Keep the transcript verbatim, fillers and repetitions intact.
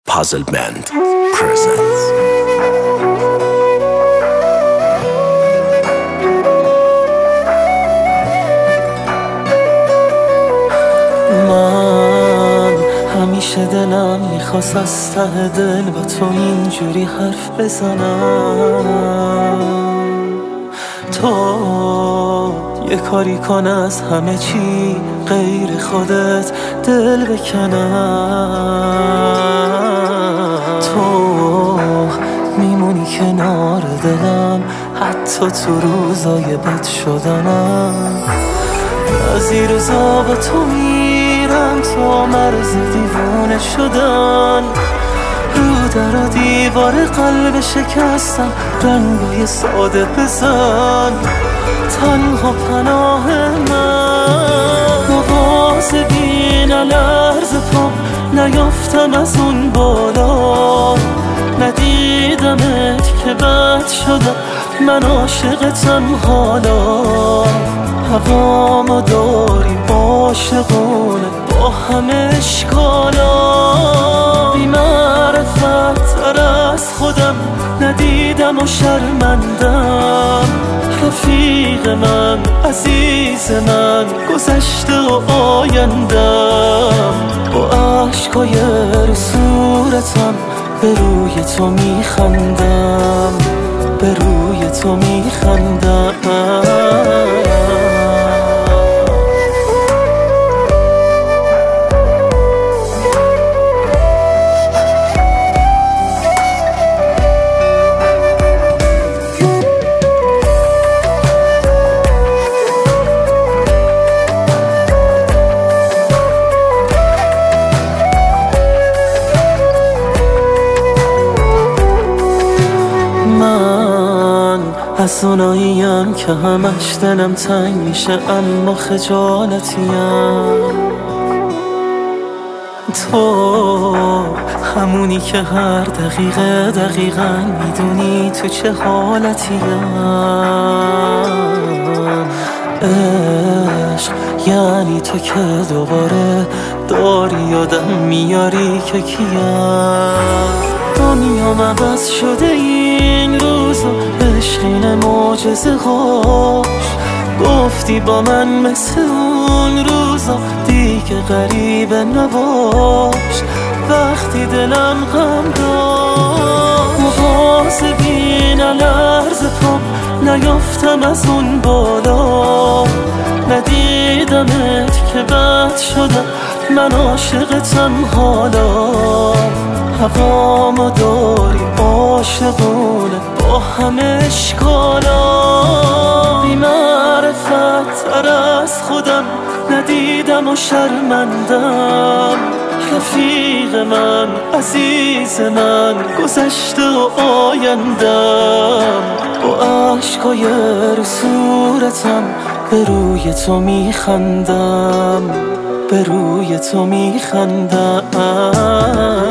Puzzle Band presents. من همیشه دلم میخواست از ته دل با تو اینجوری حرف بزنم، تو یه کاری کن از همه چی غیر خودت دل بکنم. تو میمونی کنار دلم حتی تو روزای بد شدنم. از این روزا با تو میرم تا مرز دیوانه شدن. رو در و دیوار قلب شکستم رنگای ساده بزن. تنها پناه من مواظبی نلرز پام نیافتم از اون بالا. ندیدمت که بد شدم من عاشقتم حالا. هوامو داری عاشقونه با همه اشکالا. بی معرفت تر از خودم ندیدم و شرمندم. رفیق من عزیز من گذشته و آیندم. با عشقای رو صورتم به روی تو میخندم، به روی تو میخندم. از اوناییم که همش دلم تنگ میشه اما خجالتیم. تو همونی که هر دقیقه دقیقا میدونی تو چه حالتیم. عشق یعنی تو که دوباره داری یادم میاری که کیم. دنیام عوض شده این روزا عشقین معجزه هاش. گفتی با من مثل اون روزا دیگه غریبه نباش. وقتی دلم غم داشت مواظبی نلرز پام نیافتم از اون بالا. ندیدمت که بد شدم من عاشقتم حالا. هوامو داری عاشقونه با همه اشکالا. بی معرفت تر از خودم ندیدم و شرمندم. رفیق من عزیز من گذشته و آیندم. با عشقای رو صورتم به روی تو میخندم، به روی تو میخندم.